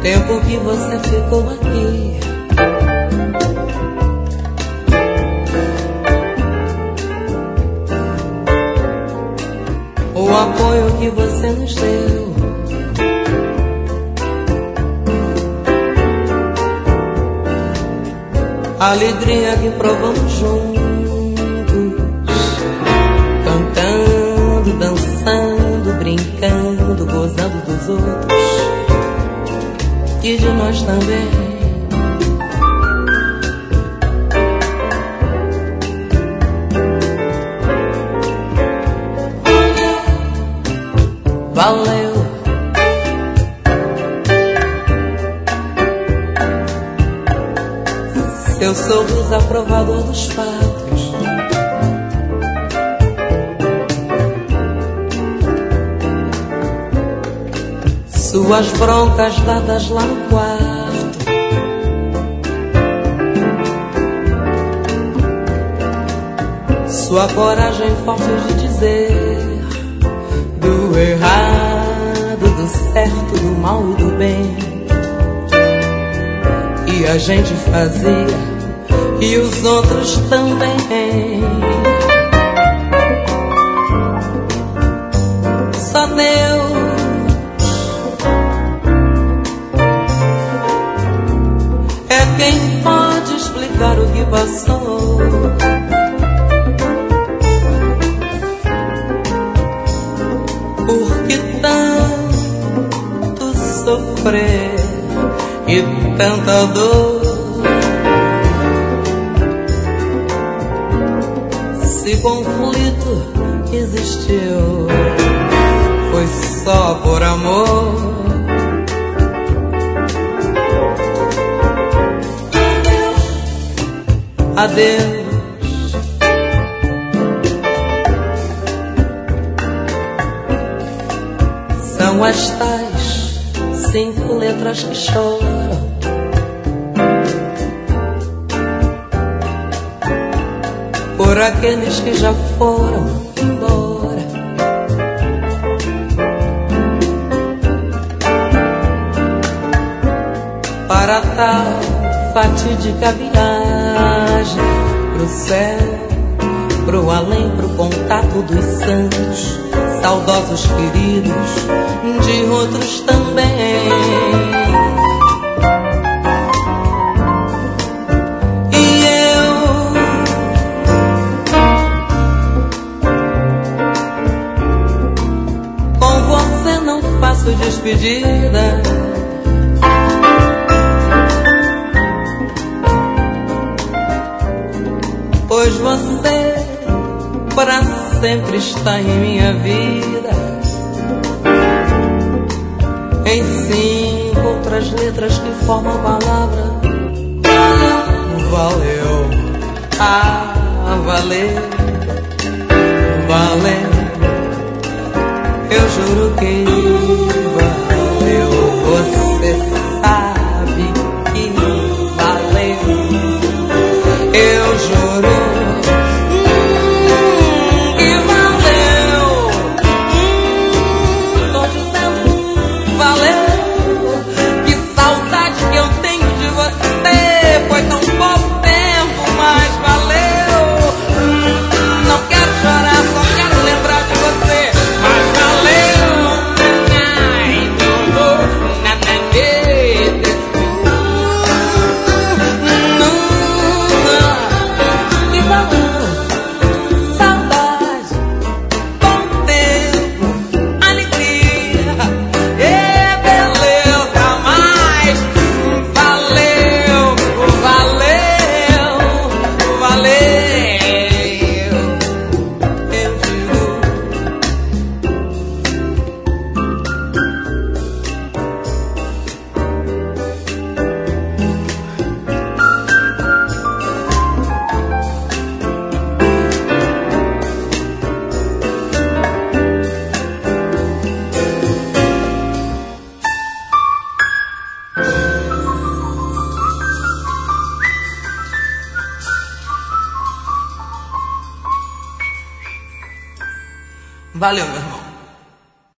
tempo que você ficou aqui. O apoio que você nos deu. A alegria que provamos juntos, cantando, dançando, brincando, gozando dos outros e de nós também. Valeu. Seu sorriso aprovador dos fatos, suas broncas dadas lá no quarto, sua coragem forte de dizer do errado, do certo, do mal e do bem. E a gente fazia e os outros também. Só Deus é quem pode explicar o que passou. Por que tanto sofrer e tanta dor? Se conflito existiu, foi só por amor. Adeus. São as tais 5 letras que choram, por aqueles que já foram embora. Para tal fatídica viagem pro céu, pro além, pro contato dos santos, saudosos queridos de outros também. Despedida, pois você para sempre está em minha vida. Em 5 outras letras que formam a palavra valeu, ah, valeu, valeu. Eu juro que valeu, você sabe que valeu. Eu juro que valeu. Tô dizendo, valeu. Que saudade que eu tenho de você. Foi tão pouco tempo, mas valeu. Não quero chorar, só quero lembrar de você. Valeu, meu irmão.